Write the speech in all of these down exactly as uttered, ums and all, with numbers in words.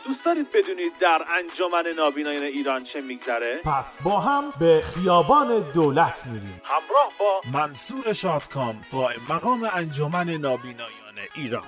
دوست دارید بدونید در انجمن نابینایان ایران چه میگذره؟ پس با هم به خیابان دولت میریم همراه با منصور شادکام، قائم مقام انجمن نابینایان ایران.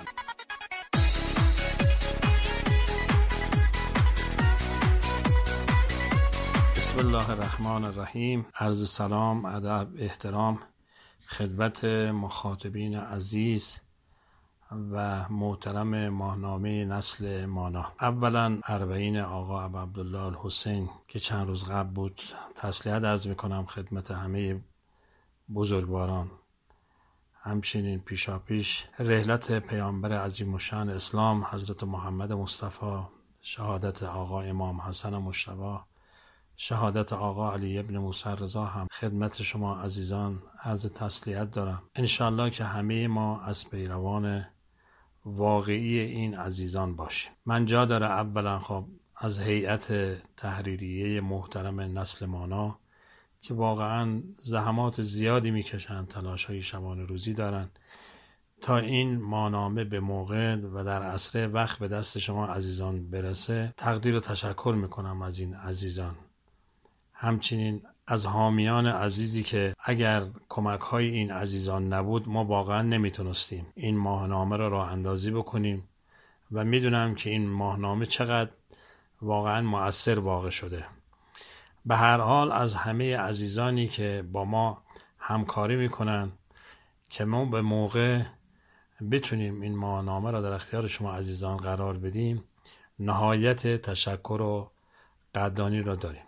بسم الله الرحمن الرحیم. عرض سلام، ادب، احترام خدمت مخاطبین عزیز و محترم ماهنامه نسل مانا. اولا اربعین آقا ابا عبدالله الحسین که چند روز قبل بود، تسلیت عرض میکنم خدمت همه بزرگواران. همچنین پیشاپیش رحلت پیامبر عظیم الشأن اسلام حضرت محمد مصطفی، شهادت آقا امام حسن مجتبی، شهادت آقا علی ابن موسی رضا هم خدمت شما عزیزان عرض تسلیت دارم. انشالله که همه ما از پیروان واقعی این عزیزان باشیم. من جا داره اولا خب از هیئت تحریریه محترم نسل مانا که واقعا زحمات زیادی میکشن، تلاش های شبانه روزی دارن تا این ماهنامه به موقع و در اسرع وقت به دست شما عزیزان برسه، تقدیر و تشکر میکنم از این عزیزان. همچنین از حامیان عزیزی که اگر کمک های این عزیزان نبود ما واقعا نمیتونستیم این ماهنامه را راه اندازی بکنیم و میدونم که این ماهنامه چقدر واقعا مؤثر واقع شده. به هر حال از همه عزیزانی که با ما همکاری میکنن که ما به موقع بتونیم این ماهنامه را در اختیار شما عزیزان قرار بدیم، نهایت تشکر و قدردانی را داریم.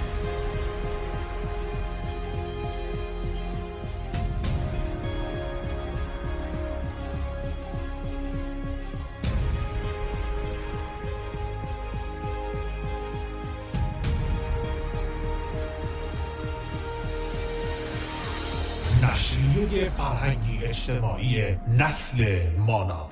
نشریه فرهنگی اجتماعی نسل مانا.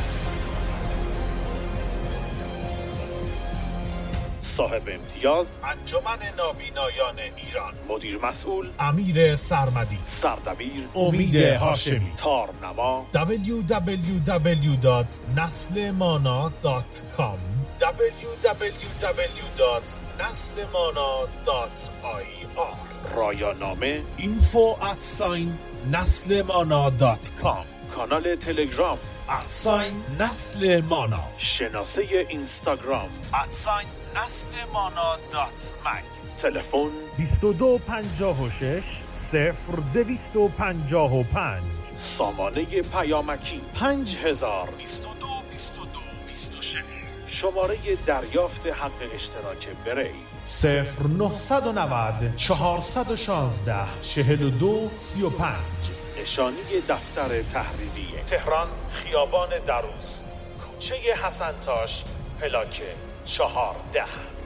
صاحب امتیاز انجمن نابینایان ایران، مدیر مسئول امیر سرمدی، سردبیر امید هاشمی، تارنما دبلیو دبلیو دبلیو دات نسل مانا دات کام دبلیو دبلیو دبلیو دات نسل مانا دات آی آر رایانامه اینفو ات ساین نسل مانا دات کام کانال تلگرام ات ساین نسل مانا شناسه اینستاگرام ات ساین نسل مانا دات مگ تلفن بیست و دو پنجاه و شش صفر دویست و پنجاه و پنج سامانه پیامکی پنج هزار بیست و دو بیست و دو بیست و شش شماره دریافت حق اشتراک بری صفر نهصد و نود چهارصد و شانزده چهل و دو سی و پنج نشانی دفتر تحریریه تهران، خیابان دروس، کوچه حسنتاش، پلاک چهارده.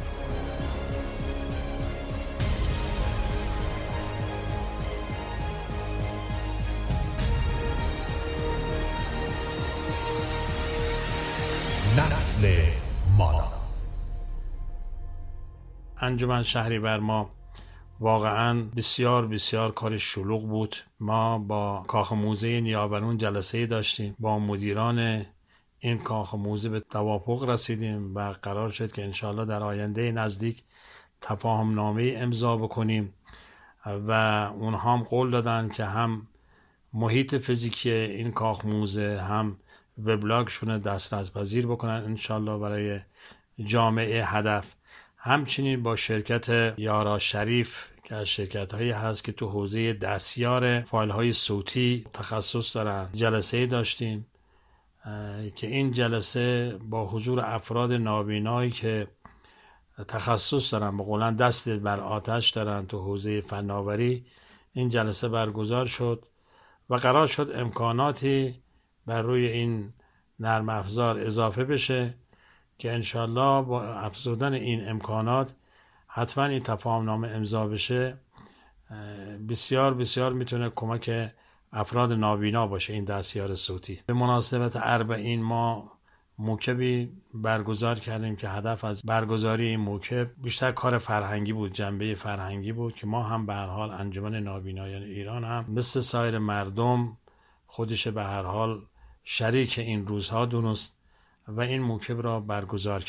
نسل مانا. انجمن شهریور ما واقعا بسیار بسیار کار شلوغ بود. ما با کاخ موزه نیاورون جلسه داشتیم، با مدیران این کاخ موزه به توافق رسیدیم و قرار شد که انشاءالله در آینده نزدیک تفاهم نامه امضا بکنیم و اونها هم قول دادن که هم محیط فیزیکی این کاخ موزه هم وبلاگشون دسترس پذیر بکنن انشاءالله برای جامعه هدف. همچنین با شرکت یارا شریف که از شرکت هایی هست که تو حوزه دستیار فایل های صوتی تخصص دارن جلسه داشتیم که این جلسه با حضور افراد نابینایی که تخصص دارن، به قولن دست بر آتش دارن تو حوزه فناوری، این جلسه برگزار شد و قرار شد امکاناتی بر روی این نرم افزار اضافه بشه که انشالله با افزودن این امکانات حتما این تفاهم نامه امضا بشه، بسیار بسیار میتونه کمک افراد نابینا باشه این دستیار صوتی. به مناسبت اربعین ما موکبی برگزار کردیم که هدف از برگزاری این موکب بیشتر کار فرهنگی بود، جنبه فرهنگی بود که ما هم به هر حال انجمن نابینایان ایران هم مثل سایر مردم خودش به هر حال شریک این روزها دونست و این موکب را برگزار کرد.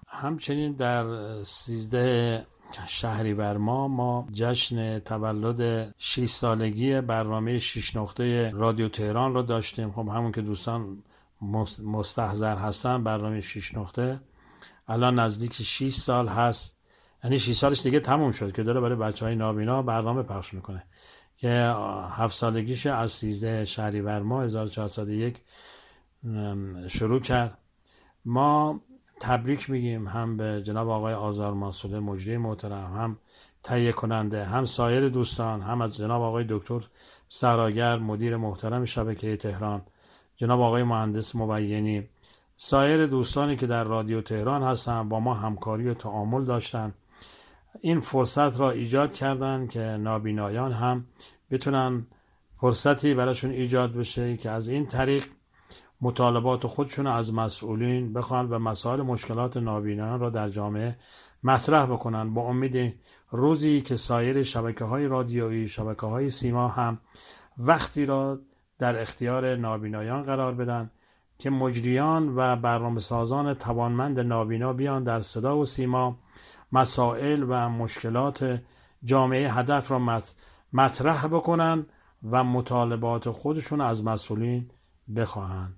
همچنین در سیزده شهریور ماه ما جشن تولد شش سالگی برنامه شش نقطه رادیو تهران رو داشتیم. خب همون که دوستان مستحضر هستن، برنامه شش نقطه الان نزدیک شش سال هست، یعنی شش سالش دیگه تموم شد که داره برای بچهای نابینا برنامه پخش میکنه که هفت سالگیش از سیزده شهریور ماه هزار و چهارصد و یک شروع کرد. ما تبریک میگیم هم به جناب آقای آذر ماسوله مجری محترم، هم تهیه کننده، هم سایر دوستان، هم از جناب آقای دکتر سراگر مدیر محترم شبکه تهران، جناب آقای مهندس مبینی، سایر دوستانی که در رادیو تهران هستن با ما همکاری و تعامل داشتن، این فرصت را ایجاد کردن که نابینایان هم بتونن فرصتی براشون ایجاد بشه که از این طریق مطالبات خودشون از مسئولین بخوان و مسائل مشکلات نابینایان را در جامعه مطرح بکنن، با امید روزی که سایر شبکه‌های رادیویی، شبکه‌های سیما هم وقتی را در اختیار نابینایان قرار بدن که مجریان و برنامه‌سازان توانمند نابینا بیان در صدا و سیما مسائل و مشکلات جامعه هدف را مطرح بکنن و مطالبات خودشون از مسئولین بخواهند.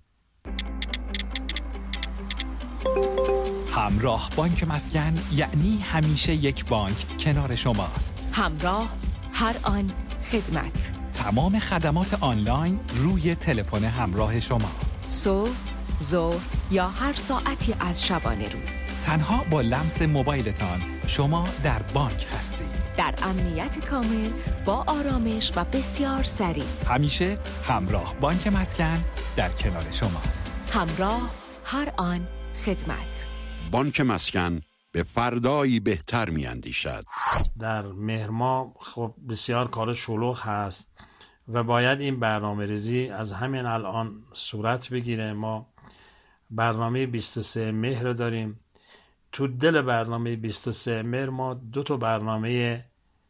همراه بانک مسکن یعنی همیشه یک بانک کنار شماست. همراه هر آن خدمت. تمام خدمات آنلاین روی تلفن همراه شما. صبح، ظهر یا هر ساعتی از شبانه روز. تنها با لمس موبایلتان شما در بانک هستید. در امنیت کامل، با آرامش و بسیار سریع. همیشه همراه بانک مسکن در کنار شماست. همراه هر آن خدمت. بانک مسکن به فردایی بهتر می اندیشد. در مهر ماه خب بسیار کار شلوغ هست و باید این برنامه ریزی از همین الان صورت بگیره. ما برنامه بیست و سه مهر داریم. تو دل برنامه بیست و سه مهر ما دو تا برنامه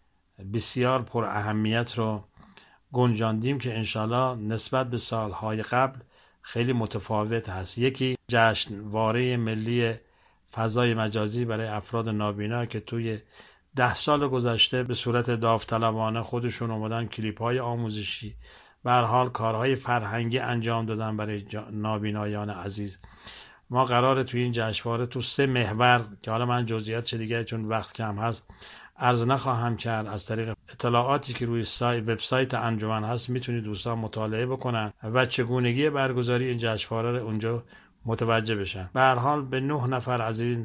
بسیار پر اهمیت رو گنجاندیم که انشالله نسبت به سالهای قبل خیلی متفاوت هست. یکی جشنواره ملی فضای مجازی برای افراد نابینا که توی ده سال گذشته به صورت داوطلبانه خودشون اومدن کلیپ های آموزشی به هر حال کارهای فرهنگی انجام دادن برای نابینایان عزیز. ما قراره توی این جشنواره تو سه محور که حالا من جزئیات چه دیگه چون وقت کم هست عرض نخواهم کرد، از طریق اطلاعاتی که روی سایت وبسایت انجمن هست میتونید دوستان مطالعه بکنن و چگونگی برگزاری این جشنواره رو اونجا متوجه بشن. به هر حال به نه نفر از این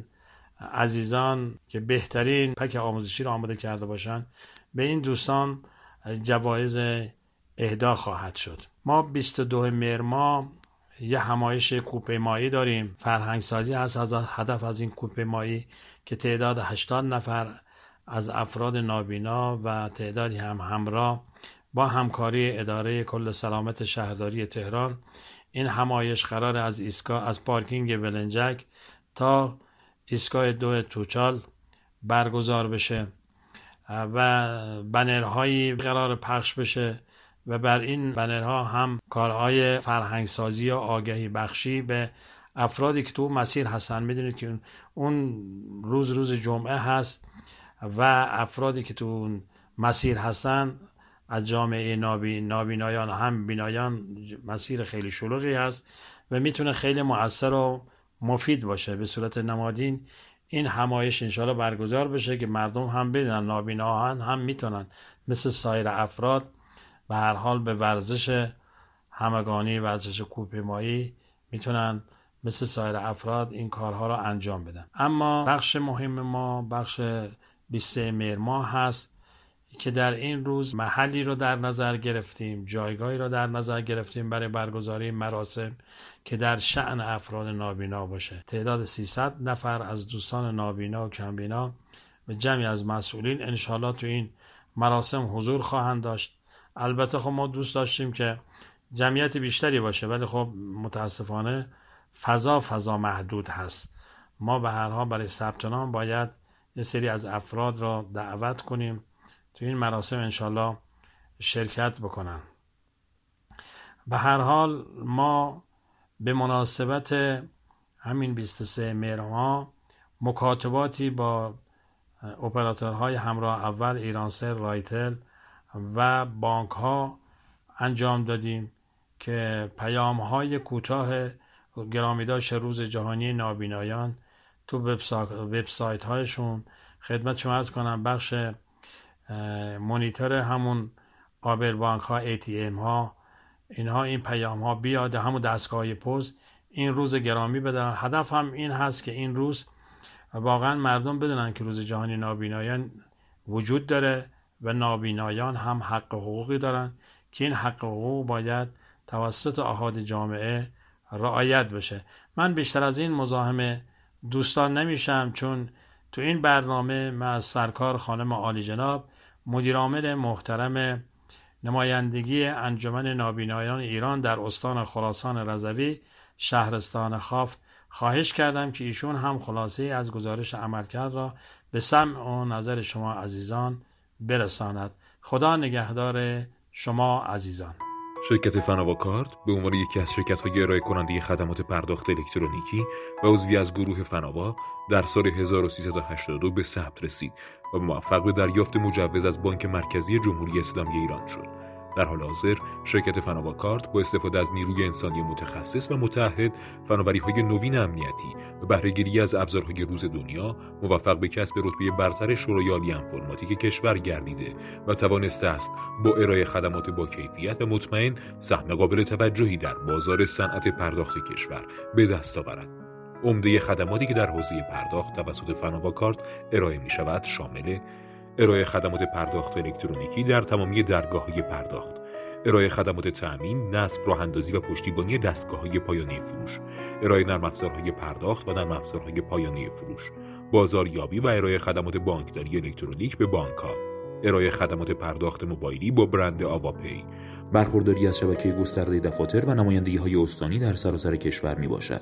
عزیزان که بهترین پک آموزشی رو آماده کرده باشن به این دوستان جوایز اهدا خواهد شد. ما بیست و دو مهر ماه یه همایش کوهپیمایی داریم. فرهنگ سازی هست از هدف از این کوهپیمایی که تعداد هشتاد نفر از افراد نابینا و تعدادی هم همراه با همکاری اداره کل سلامت شهرداری تهران این همایش قرار از ایستگاه از پارکینگ ولنجک تا ایستگاه دو توچال برگزار بشه و بنرهایی قرار پخش بشه و بر این بنرها هم کارهای فرهنگسازی و آگهی بخشی به افرادی که تو مسیر هستن. میدونید که اون روز روز جمعه هست و افرادی که تو مسیر هستن از جامعه نابی نابینایان هم بینایان مسیر خیلی شلوغی هست و میتونه خیلی مؤثر و مفید باشه. به صورت نمادین این همایش انشالله برگزار بشه که مردم هم بدونن نابیناها هم میتونن مثل سایر افراد به هر حال به ورزش همگانی، ورزش کوهپیمایی میتونن مثل سایر افراد این کارها را انجام بدن. اما بخش مهم ما بخش بیست و سه مهر ماه هست که در این روز محلی رو در نظر گرفتیم، جایگاهی رو در نظر گرفتیم برای برگزاری مراسم که در شأن افراد نابینا باشه. تعداد سیصد نفر از دوستان نابینا و کمبینا و جمعی از مسئولین انشالله تو این مراسم حضور خواهند داشت. البته خب ما دوست داشتیم که جمعیت بیشتری باشه ولی خب متاسفانه فضا فضا محدود هست. ما به هر حال برای ثبت نام باید یه سری از افراد را دعوت کنیم تو این مراسم انشالله شرکت بکنن. به هر حال ما به مناسبت همین بیست و سه مهر ماه مکاتباتی با اپراتورهای همراه اول، ایرانسل، رایتل و بانک ها انجام دادیم که پیام های کوتاه گرامیداشت روز جهانی نابینایان تو وبسایت هایشون، خدمت شما عرض کنم بخش مونیتور همون آبر بانک ها، ای تی ام ها، اینها این پیام ها بیاد همون دستگاه پست این روز گرامی بدن. هدف هم این هست که این روز واقعا مردم بدونن که روز جهانی نابینایان وجود داره و نابینایان هم حق حقوقی دارن که این حق حقوق باید توسط احاد جامعه رعایت بشه. من بیشتر از این مزاحم دوستان نمیشم، چون تو این برنامه من از سرکار خانم عالی جناب مدیرعامل محترم نمایندگی انجمن نابینایان ایران در استان خراسان رضوی شهرستان خاف خواهش کردم که ایشون هم خلاصه از گزارش عملکرد را به سمع و نظر شما عزیزان برساند. خدا نگهدار شما عزیزان. شرکت فناوا کارت به عنوان یکی از شرکت‌های ارائه کننده خدمات پرداخت الکترونیکی و عضوی از گروه فناوا در سال هزار و سیصد و هشتاد و دو به ثبت رسید و موفق به دریافت مجوز از بانک مرکزی جمهوری اسلامی ایران شد. در حال حاضر شرکت فناوا کارت با استفاده از نیروی انسانی متخصص و متعهد، فناوری‌های نوین امنیتی و بهره‌گیری از ابزارهای روز دنیا موفق به کسب رتبه برتر شورای عالی انفرماتیک کشور گردیده و توانسته است با ارائه خدمات با کیفیت و مطمئن سهم قابل توجهی در بازار صنعت پرداخت کشور به دست آورد. عمده خدماتی که در حوزه پرداخت توسط فناوا کارت ارائه می‌شود شامل ارائه خدمات پرداخت الکترونیکی در تمامی درگاه‌های پرداخت، ارائه خدمات تأمین، نصب، راه‌اندازی و پشتیبانی دستگاه‌های پایانه فروش، ارائه نرم افزارهای پرداخت و نرم افزارهای پایانه فروش، بازاریابی و ارائه خدمات بانکداری الکترونیک به بانک‌ها، ارائه خدمات پرداخت موبایلی با برند آواپی، برخورداری از شبکه گسترده دفاتر و نمایندگی‌های استانی در سراسر کشور میباشد.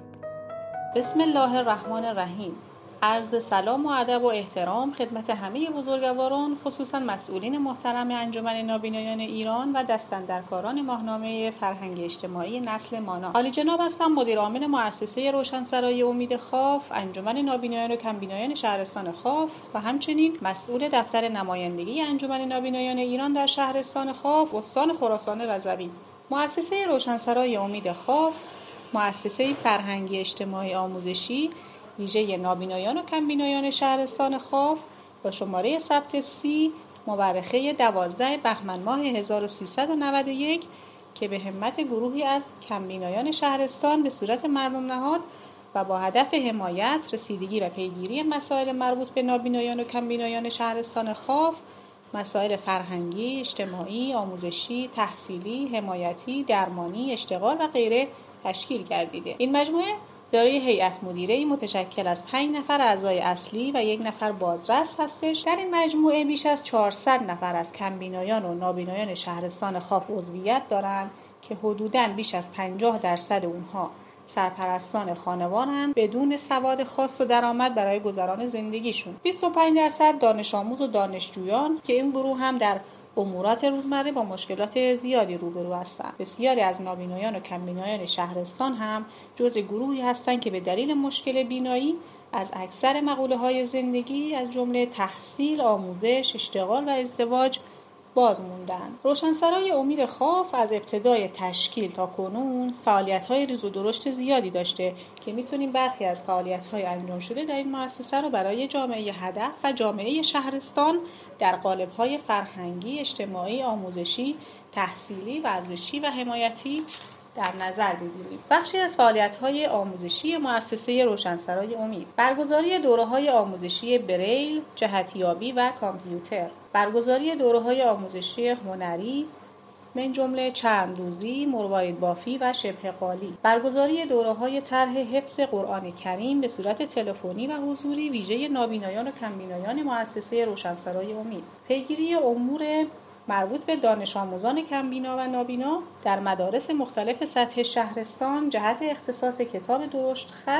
بسم الله الرحمن الرحیم. عرض سلام و ادب و احترام خدمت همه بزرگواران، خصوصا مسئولین محترم انجمن نابینایان ایران و دستاندرکاران ماهنامه فرهنگ اجتماعی نسل مانا. عالی جناب هستم، مدیر عامل مؤسسه روشنسرای امید خاف، انجمن نابینایان و کمبینایان شهرستان خاف و همچنین مسئول دفتر نمایندگی انجمن نابینایان ایران در شهرستان خاف، استان خراسان رضوی. مؤسسه روشنسرای امید خاف مؤسسه فرهنگی اجتماعی آموزشی ویژه نابینایان و کمبینایان شهرستان خاف با شماره ثبت سی مورخه دوازده بهمن ماه هزار و سیصد و نود و یک که به همت گروهی از کمبینایان شهرستان به صورت مردم نهاد و با هدف حمایت، رسیدگی و پیگیری مسائل مربوط به نابینایان و کمبینایان شهرستان خاف، مسائل فرهنگی، اجتماعی، آموزشی، تحصیلی، حمایتی، درمانی، اشتغال و غیره تشکیل گردیده. این مجموعه دارای هیئت مدیره‌ای متشکل از پنج نفر اعضای اصلی و یک نفر بازرس هستش. در این مجموعه بیش از چهارصد نفر از کمبینایان و نابینایان شهرستان خاف عضویت دارند که حدوداً بیش از پنجاه درصد اونها سرپرستان خانوارند بدون سواد خاص و درآمد برای گذران زندگیشون. بیست و پنج درصد دانش آموز و دانشجویان که این گروه هم در امورات روزمره با مشکلات زیادی روبرو هستند. بسیاری از نابینایان و کمبینایان شهرستان هم جزء گروهی هستند که به دلیل مشکل بینایی از اکثر مقوله‌های زندگی از جمله تحصیل، آموزش، اشتغال و ازدواج باز موندن. روشنسرای امید خاف از ابتدای تشکیل تا کنون فعالیت‌های ریز و درشت زیادی داشته که میتونیم برخی از فعالیت‌های انجام شده در این مؤسسه رو برای جامعه هدف و جامعه شهرستان در قالب‌های فرهنگی، اجتماعی، آموزشی، تحصیلی، ورزشی و حمایتی در نظر بگیریم. بخشی از فعالیت‌های آموزشی مؤسسه روشنسرای امید: برگزاری دوره‌های آموزشی بریل، جهتیابی و کامپیوتر، برگزاری دوره‌های آموزشی هنری من جمله چرم‌دوزی، مروارید بافی و شبه قالی، برگزاری دوره‌های طرح حفظ قرآن کریم به صورت تلفنی و حضوری ویژه نابینایان و کمبینایان مؤسسه روشنسرای امید، پیگیری امور مربوط به دانش آموزان کمبینا و نابینا در مدارس مختلف سطح شهرستان جهت اختصاص کتاب درشت خط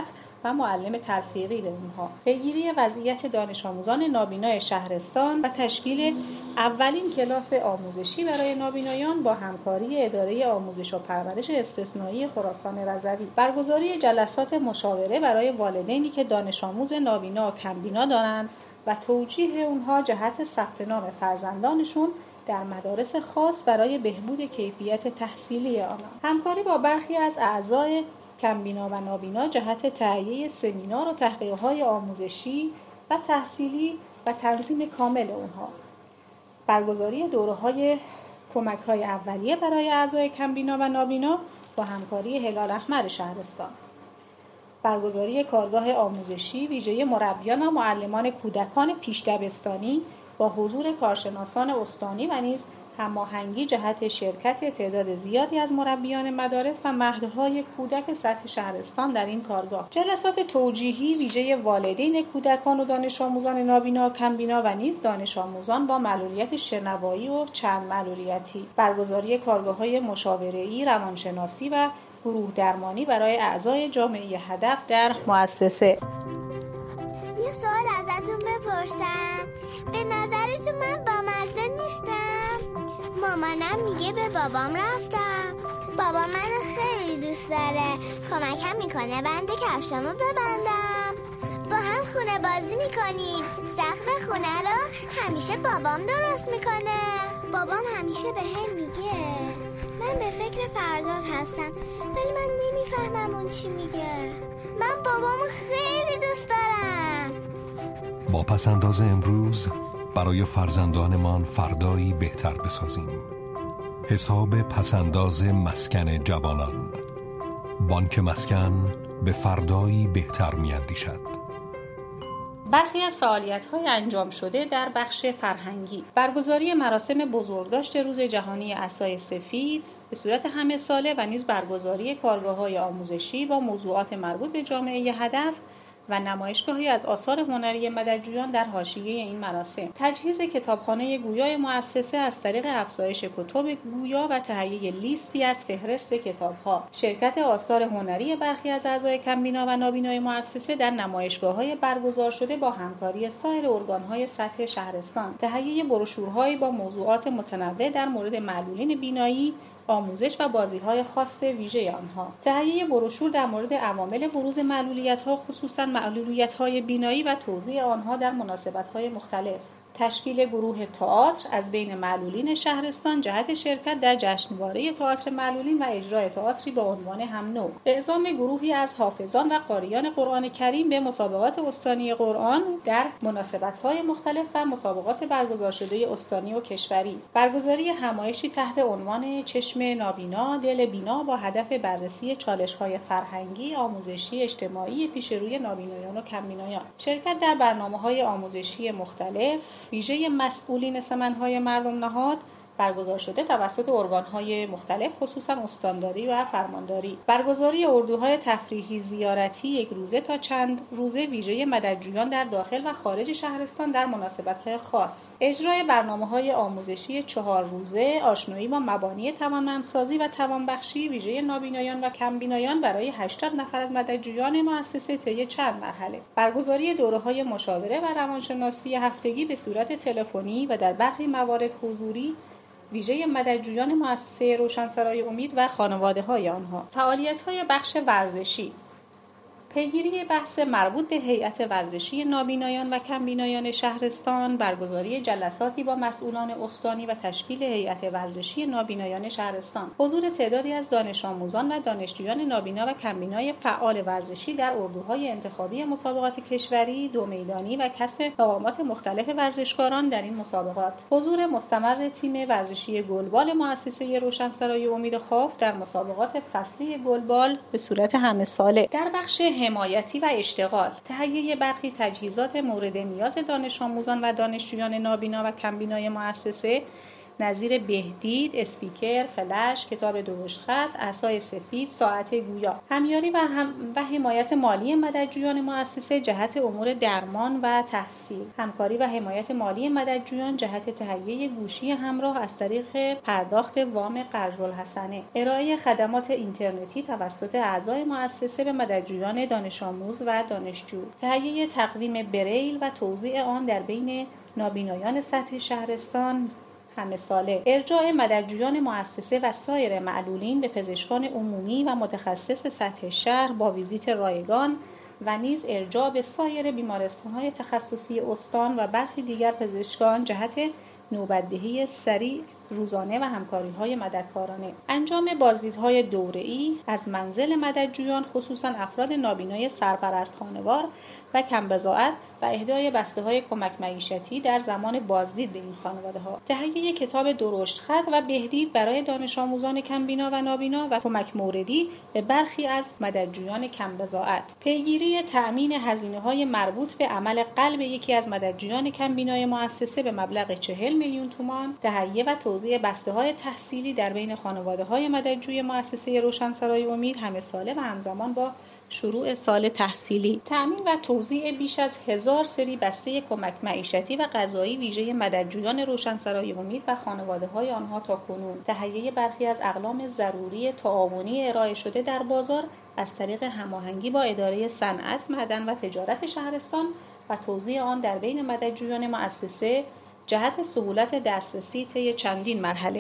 و معلم تلفیقی به اونها، پیگیری وضعیت دانش آموزان نابینای شهرستان و تشکیل اولین کلاس آموزشی برای نابینایان با همکاری اداره آموزش و پرورش استثنایی خراسان رضوی، برگزاری جلسات مشاوره برای والدینی که دانش آموز نابینا و کمبینا دارند و توجیه اونها جهت ثبت نام فرزندانشون در مدارس خاص برای بهبود کیفیت تحصیلی آنها، همکاری با برخی از اعضای کمبینا و نابینا جهت تهیه سمینار و تحقیق‌های آموزشی و تحصیلی و تنظیم کامل اونها، برگزاری دوره‌های کمک‌های اولیه برای اعضای کمبینا و نابینا با همکاری هلال احمر شهرستان، برگزاری کارگاه آموزشی ویژه مربیان و معلمان کودکان پیش دبستانی با حضور کارشناسان استانی و نیز هماهنگی جهت شرکت تعداد زیادی از مربیان مدارس و مهدهای کودک سطح شهرستان در این کارگاه، جلسات توجیهی ویژه والدین کودکان و دانش آموزان نابینا و کمبینا و نیز دانش آموزان با معلولیت شنوایی و چند معلولیتی، برگزاری کارگاه‌های مشاوره‌ای، روانشناسی و گروه درمانی برای اعضای جامعه هدف در مؤسسه. یه سوال ازتون بپرسم، به نظرتون من بامزه نیستم؟ مامانم میگه به بابام رفتم. بابا منو خیلی دوست داره، کمکم میکنه بند کفشامو ببندم. با هم خونه بازی میکنیم، سقف خونه رو همیشه بابام درست میکنه. بابام همیشه به هم میگه من به فکر فردات هستم، ولی من نمیفهمم اون چی میگه. من بابامو خیلی دوست دارم. با پسنداز امروز برای فرزندانمان فردایی بهتر بسازیم. حساب پسنداز مسکن جوانان. بانک مسکن به فردایی بهتر می‌اندیشد. برخی از فعالیت‌های انجام شده در بخش فرهنگی: برگزاری مراسم بزرگداشت روز جهانی عصای سفید به صورت همه ساله و نیز برگزاری کارگاه‌های آموزشی با موضوعات مربوط به جامعه هدف و نمایشگاهی از آثار هنری مددجویان در حاشیه این مراسم، تجهیز کتابخانه گویای مؤسسه از طریق افزایش کتب گویا و تهیه لیستی از فهرست کتاب‌ها، شرکت آثار هنری برخی از اعضای کمبینا و نابینای مؤسسه در نمایشگاه‌های برگزار شده با همکاری سایر ارگان‌های سطح شهرستان، تهیه بروشورهایی با موضوعات متنوع در مورد معلولین بینایی، آموزش و بازی‌های خاص ویژه آنها، تهیه بروشور در مورد عوامل بروز معلولیت‌ها خصوصاً معلولیت‌های بینایی و توزیع آنها در مناسبت‌های مختلف، تشکیل گروه تئاتر از بین معلولین شهرستان جهت شرکت در جشنواره تئاتر معلولین و اجرای تئاتری با عنوان هم نوع، اعزام گروهی از حافظان و قاریان قرآن کریم به مسابقات استانی قرآن در مناسبت‌های مختلف و مسابقات برگزار شده استانی و کشوری، برگزاری همایشی تحت عنوان چشم نابینا دل بینا با هدف بررسی چالش‌های فرهنگی، آموزشی، اجتماعی پیش روی نابینایان و کمبینایان، شرکت در برنامه‌های آموزشی مختلف ویژه مسئولین سمن‌های مردم نهاد برگزار شده توسط ارگان‌های مختلف خصوصاً استانداری و فرمانداری، برگزاری اردوهای تفریحی زیارتی یک روزه تا چند روزه ویژه مددجویان در داخل و خارج شهرستان در مناسبت‌های خاص، اجرای برنامه‌های آموزشی چهار روزه آشنایی با مبانی توانمندسازی و توانبخشی ویژه نابینایان و کمبینایان برای هشتاد نفر از مددجویان مؤسسه طی چند مرحله، برگزاری دوره‌های مشاوره و روانشناسی هفتگی به صورت تلفنی و در برخی موارد حضوری ویژه مددجویان مؤسسه روشنسرای امید و خانواده‌های آنها، فعالیت‌های بخش ورزشی، پیگیری بحث مربوط به هیئت ورزشی نابینایان و کمبینایان شهرستان، برگزاری جلساتی با مسئولان استانی و تشکیل هیئت ورزشی نابینایان شهرستان، حضور تعدادی از دانش آموزان و دانشجویان نابینا و کمبینای فعال ورزشی در اردوهای انتخابی مسابقات کشوری، دو میدانی و کسب مقامات مختلف ورزشکاران در این مسابقات، حضور مستمر تیم ورزشی گلبال مؤسسه روشنسرای امید خاف در مسابقات فصلی گلبال به صورت همه ساله. در بخش حمایتی و اشتغال، تهیه برخی تجهیزات مورد نیاز دانش آموزان و دانشجویان نابینا و کمبینای مؤسسه نظیر بهدید، اسپیکر، فلش، کتاب درشت خط، عصای سفید، ساعت گویا. همیاری و, هم و حمایت مالی مددجویان مؤسسه جهت امور درمان و تحصیل. همکاری و حمایت مالی مددجویان جهت تهیه گوشی همراه از طریق پرداخت وام قرض الحسنه. ارائه خدمات اینترنتی توسط اعضای مؤسسه به مددجویان دانش آموز و دانشجو. تهیه تقویم بریل و توزیع آن در بین نابینایان سطح شهرستان همه ساله. ارجاع مددجویان مؤسسه و سایر معلولین به پزشکان عمومی و متخصص سطح شهر با ویزیت رایگان و نیز ارجاع به سایر بیمارستان‌های تخصصی استان و برخی دیگر پزشکان جهت نوبت‌دهی سریع روزانه و همکاری‌های مددکارانه. انجام بازدیدهای دوره‌ای از منزل مددجویان خصوصا افراد نابینای سرپرست خانوار و کم بضاعت و اهدای بسته‌های کمک معیشتی در زمان بازدید به این خانواده‌ها. تهیه کتاب درشت خط و بهدید برای دانش آموزان کمبینا و نابینا و کمک موردی به برخی از مددجویان کم بضاعت. پیگیری تأمین هزینه‌های مربوط به عمل قلب یکی از مددجویان کمبینای مؤسسه به مبلغ چهل میلیون تومان. تهیه و توزیع بسته‌های تحصیلی در بین خانواده‌های مددجوی مؤسسه روشنسرای امید همه ساله و همزمان با شروع سال تحصیلی. تأمین و توزیع بیش از هزار سری بسته کمک معیشتی و غذایی ویژه مددجویان روشنسرای امید و خانواده‌های آنها تا کنون. تهیه برخی از اقلام ضروری تعاونی ارائه شده در بازار از طریق هماهنگی با اداره صنعت، معدن و تجارت شهرستان و توزیع آن در بین مددجویان مؤسسه جهت سهولت دسترسی طی چندین مرحله.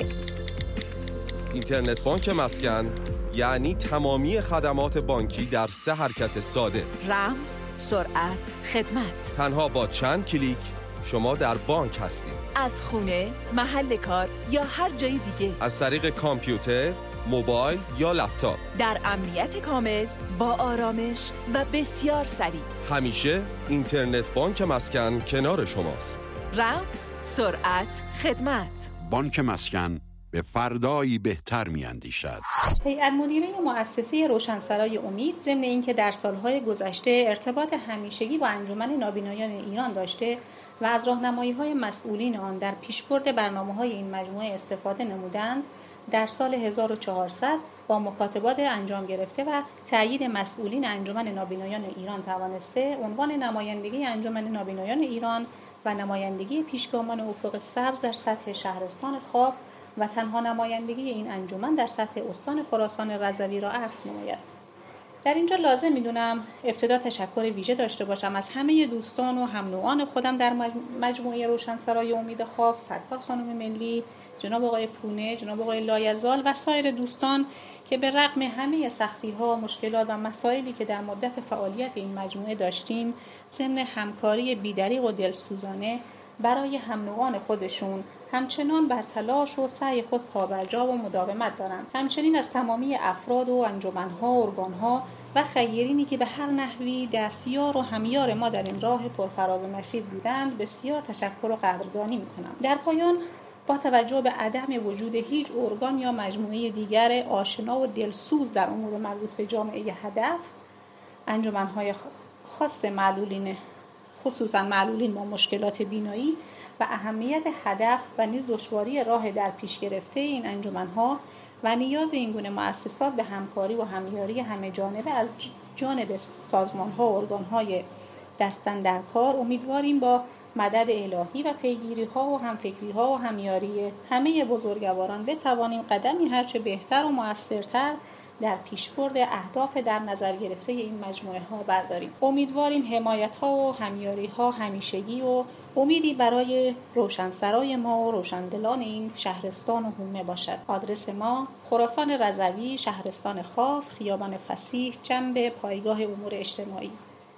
اینترنت بانک مسکن یعنی تمامی خدمات بانکی در سه حرکت ساده: رمز، سرعت، خدمت. تنها با چند کلیک شما در بانک هستید. از خونه، محل کار یا هر جای دیگه. از طریق کامپیوتر، موبایل یا لپتاپ. در امنیت کامل، با آرامش و بسیار سریع. همیشه اینترنت بانک مسکن کنار شماست. رمز، سرعت، خدمت. بانک مسکن به فردایی بهتر می‌اندیشد. هیئت مدیره مؤسسه روشنسرای امید ضمن اینکه در سالهای گذشته ارتباط همیشگی با انجمن نابینایان ایران داشته و از راهنمایی‌های مسئولین آن در پیشبرد برنامه‌های این مجموعه استفاده نمودند، در سال هزار و چهارصد با مکاتبات انجام گرفته و تأیید مسئولین انجمن نابینایان ایران توانسته عنوان نمایندگی انجمن نابینایان ایران و نمایندگی پیشگامان افق سبز در سطح شهرستان خاف و تنها نمایندگی این انجمن در سطح استان خراسان رضوی را عرض نماید. در اینجا لازم می‌دونم ابتدا تشکر ویژه داشته باشم از همه دوستان و هم نوعان خودم در مجموعه روشنسرای امید خاف، سرکار خانم ملی، جناب آقای پونه، جناب آقای لایزال و سایر دوستان که به رغم همه سختی‌ها، مشکلات و مسائلی که در مدت فعالیت این مجموعه داشتیم، ضمن همکاری بی‌دریغ و دلسوزانه برای هم نوعان خودشون همچنان بر تلاش و سعی خود پابرجا و مداومت دارند. همچنین از تمامی افراد و انجمن‌ها و ارگان‌ها و خیرینی که به هر نحوی دستیار و همیار ما در این راه پرفراز و نشیب بودند بسیار تشکر و قدردانی می‌کنم. در پایان با توجه به عدم وجود هیچ ارگان یا مجموعه دیگر آشنا و دلسوز در امور مربوط به جامعه هدف، انجمن‌های خاص معلولین خصوصا معلولین با مشکلات بینایی و اهمیت هدف و نیز دشواری راه در پیش گرفته این انجمن‌ها و نیاز این گونه مؤسسات به همکاری و همیاری همه جانبه از جانب سازمان‌ها و ارگان‌های دستن در کار، امیدواریم با مدد الهی و پیگیری‌ها و همفکری‌ها و همیاری همه بزرگواران بتوانیم قدمی هرچه بهتر و مؤثرتر در پیشبرد اهداف در نظر گرفته این مجموعه ها برداریم. امیدواریم حمایت ها و همیاری ها همیشگی و امیدی برای روشنسرای ما و روشندلان این شهرستان و حومه باشد. آدرس ما خراسان رضوی، شهرستان خاف، خیابان فصیح، جنب پایگاه امور اجتماعی.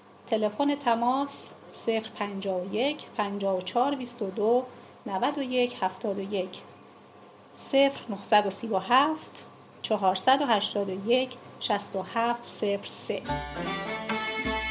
تلفن تماس صفر پنجاه و یک پنجاه و چهار بیست و دو نود و یک هفتاد و یک صفر نه سه هفت چهارصد و هشتاد و یک شصت و هفت صفر سه.